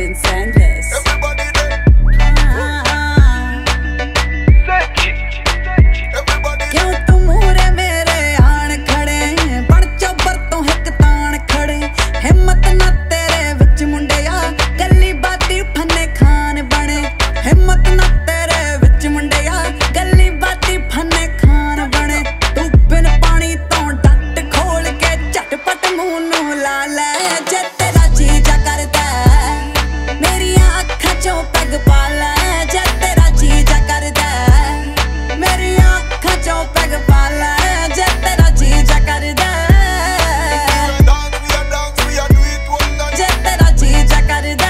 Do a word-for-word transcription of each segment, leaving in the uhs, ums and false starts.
and Sandless. Everybody there. क्यों तुम मुरे मेरे आन खड़े बड़ चौबर तो हिक तान खड़े हिम्मत ना तेरे विच मुंडिया गली बाती फने खान बने हिम्मत ना तेरे विच मुंडिया गली बाती फने खान बने तू बिन पानी तो डट खोल के झटपट मुंह नू ला ले जे तेरा जीजा करदा मेरी अखां चों पैग पा ले जे तेरा जीजा करदा मेरी अखां चों पैग पा ले जे तेरा जीजा करदा जे तेरा जीजा करदा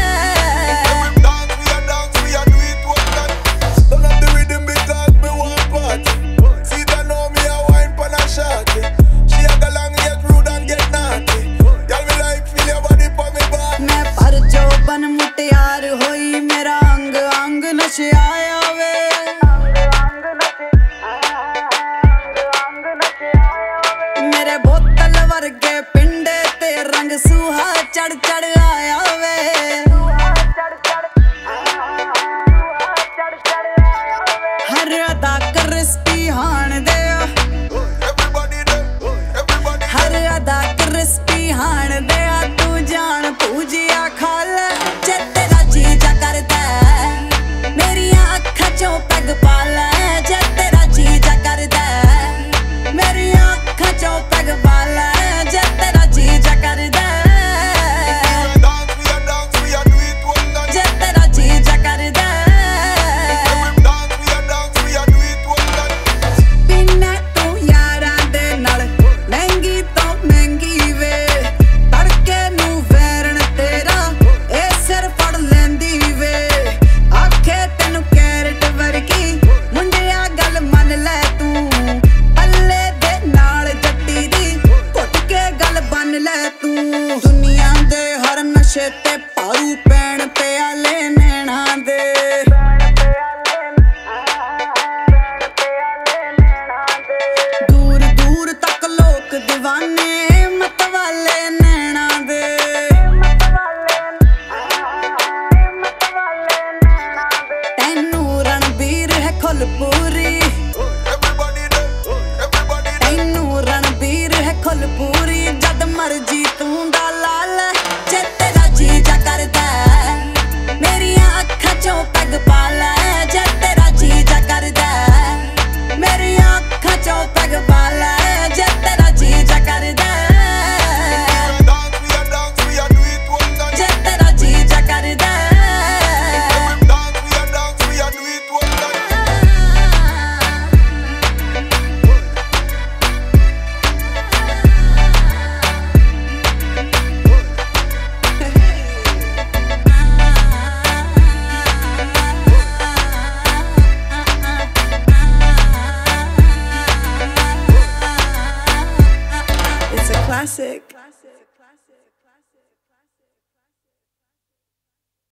मैं पर जो बन मुटियार होई मेरा अंग अंग नशयाया वे मेरे बोतल वर्गे पिंडे ते रंग सूहा चढ़ चढ़ आया वे हर अदा क्रिस्पी हान दे हर अदा क्रिस्पी हान दे तू जान पूजिया खा ले जे तेरा जीजा करदा मेरी अखां चों पैग पा ले जे तेरा जीजा करदा मेरी अखां चों पैग पा ले जे तेरा जीजा करदा जे तेरा जीजा करदा पीना तू यारां दे नाल महंगी तो महंगी वे तड़के नू वैरण तेरा ए सिर फड़ लैंदी वे आखे तेनू कैरट वर्गी मुंडिया गल मन ले तू अल्ले दे नाल जट्टी दी घुट के गल बन ले तू दुनिया दे हर नशे ते पारू पैण प्याले नैना दे दूर दूर तक लोक दीवाने मत वाले नैना दे तैनू रणबीर है खुलपूरी तैनू रणबीर है खुलपूरी जद मर्जी तू दा लाल जे तेरा जीजा करदा मेरी अखां चों पैग पा ले जे तेरा जीजा करदा मेरी अखां चों पैग पा ले जे तेरा जीजा करदा जे तेरा जीजा करदा It's a classic.